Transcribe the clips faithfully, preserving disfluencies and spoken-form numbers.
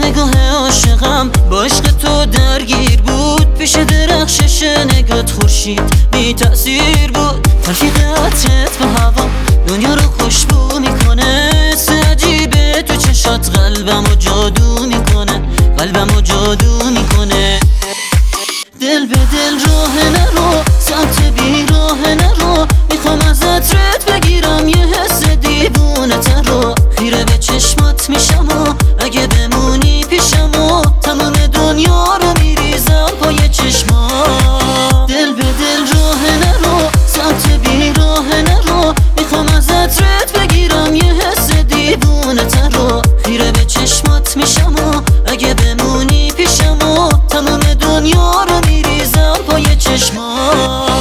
نگاه عاشقم با عشق تو درگیر بود، پیش درخشش نگات خورشید بی تأثیر بود. تلفیق عطرت به هوا دنیا رو خوشبو میکنه، حس عجیبه تو چشات قلبمو جادو میکنه، قلبمو جادو میکنه. دل به دل راه نرو، سمت بی راه نرو، میخوام از عطرت بگیرم یه حس دیوونه تر رو. خیره به چشمات میشم و اگه بمونی پیشم و تمام دنیا رو میریزم پای چشمات. دل به دل راه نرو، سمت بی راه نرو، میخوام از عطرت بگیرم یه حس دیوونه تر رو. خیره به چشمات میشم و اگه بمونی پیشم و تمام دنیا رو میریزم پای چشمات.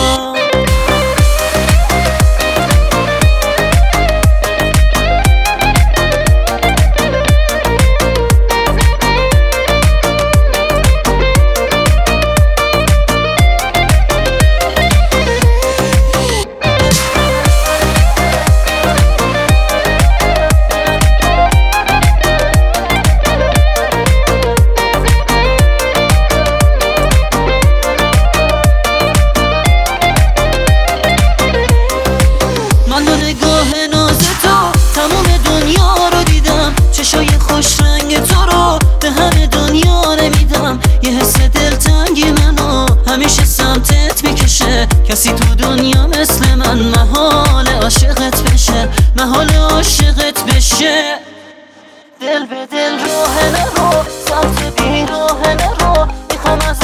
من با نگاه ناز تو تمام دنیا رو دیدم، چشای خوش رنگ تو رو به همه دنیا نمیدم. یه حس دلتنگی منو همیشه سمتت میکشه، کسی تو دنیا مثل من محال عاشقت بشه، محال عاشقت بشه. دل به دل راه نرو، سمت بی راه نرو، میخوام از